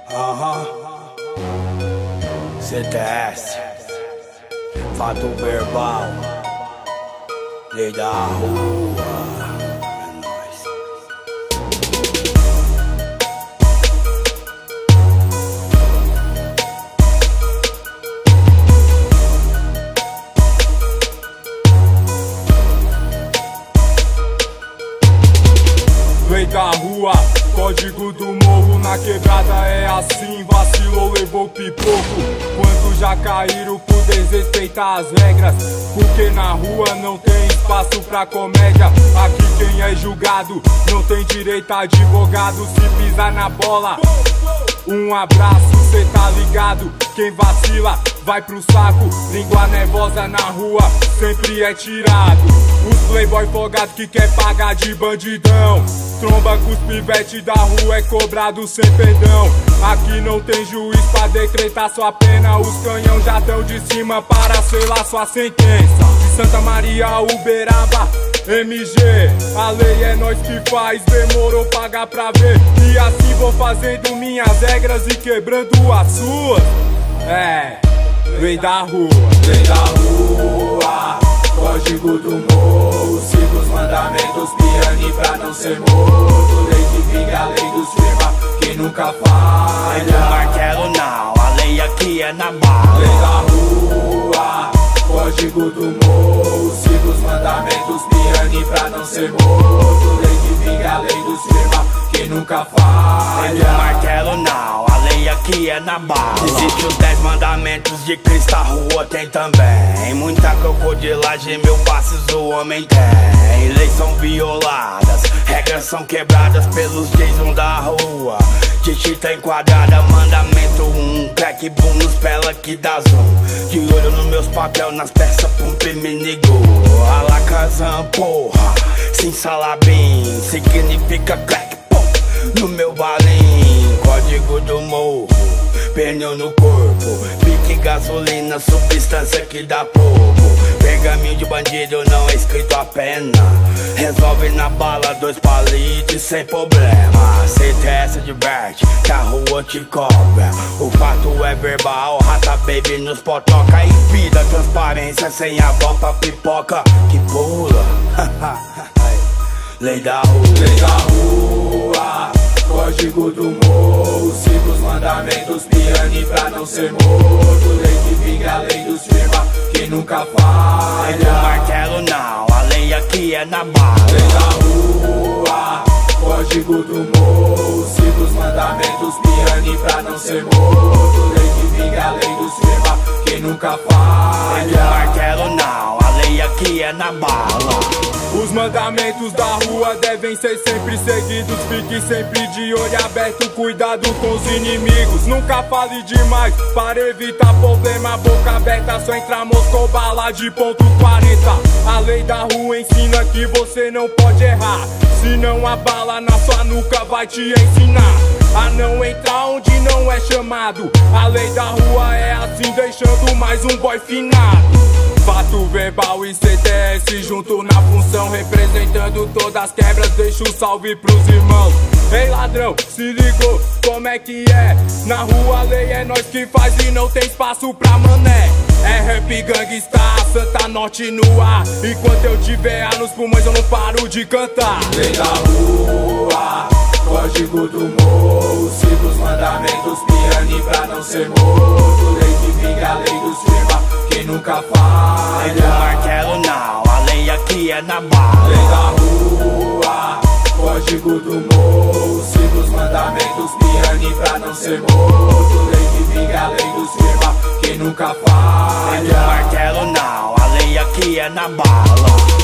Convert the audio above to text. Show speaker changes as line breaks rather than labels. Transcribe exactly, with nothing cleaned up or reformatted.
Aham, C T S, fato verbal, lei da rua.
Lei da rua, código do morro, na quebrada é assim. Vacilou, levou pipoco. Quantos já caíram por desrespeitar as regras? Porque na rua não tem espaço pra comédia. Aqui quem é julgado não tem direito a advogado. Se pisar na bola, um abraço, cê tá ligado? Quem vacila vai pro saco. Língua nervosa na rua sempre é tirado. Os playboy folgado que quer pagar de bandidão. Tromba com os pivete da rua é cobrado sem perdão. Aqui não tem juiz pra decretar sua pena. Os canhão já tão de cima para selar sua sentença. De Santa Maria, Uberaba, M G, a lei é nós que faz. Demorou pagar pra ver. E assim vou fazendo minhas regras e quebrando as suas. É, lei da rua.
Lei da rua, código do morro. Siga os mandamentos, piane pra não ser morto. Lei que vinga, a lei dos firma, que nunca falha.
Lei do martelo não, a lei aqui é na bala.
Lei da rua, código do morro. Siga os mandamentos, piane pra não ser morto. Lei que vinga, a lei dos firma, que nunca falha.
Lei do martelo não, a lei aqui é na bala. Existe os dez mandamentos de Cristo, a rua tem também. Muita crocodilagem, mil passos o homem tem. Leis são violadas, regras são quebradas pelos Jason da rua. Titi enquadrada, mandamento um, crack boom nos pela que dá zoom. De olho nos meus papel, nas peças, pump me ligou. Alakazam, porra, sem salabim, significa crack, pum, no meu balim. Código do morro, pneu no corpo, pique gasolina, substância que dá pouco. Pergaminho de bandido não é escrito a pena. Resolve na bala, dois palitos sem problema. C T S adverte que a rua te cobra. O fato é verbal, rata baby nos potoca. E vida, transparência sem a pra pipoca que pula. Lei da rua.
Lei da rua, código do morro. Siga os mandamentos, piane pra não ser morto. Lei que vinga, a lei dos firma, que nunca falha.
Lei do martelo não, a lei aqui é na bala.
Lei da rua, código do morro. Siga os mandamentos, piane pra não ser morto. Lei que vinga, a lei dos firma, que nunca falha.
Lei do martelo não, a lei aqui é na bala.
Os mandamentos da rua devem ser sempre seguidos. Fique sempre de olho aberto, cuidado com os inimigos. Nunca fale demais para evitar problema. Boca aberta, só entra moscou, bala de ponto quarenta. A lei da rua ensina que você não pode errar, senão a bala na sua nuca vai te ensinar a não entrar onde não é chamado. A lei da rua é assim, deixando mais um boy finado. Fato verbal e C T S junto na função, representando todas as quebras, deixa um salve pros irmãos. Ei ladrão, se ligou, como é que é? Na rua a lei é nós que faz e não tem espaço pra mané. É rap gangsta, Santa Norte no ar. Enquanto eu tiver ar nos pulmões eu não paro de cantar.
Lei da rua, código do morro. Siga os mandamentos, piane pra não ser morto. Lei que vinga, a lei dos firma, que nunca falha.
Lei do martelo não, a lei aqui é na bala.
Lei da rua, código do morro. Siga os mandamentos, piane pra não ser morto. Lei que vinga, a lei dos firma, que nunca falha.
Lei do martelo não, a lei aqui é na bala.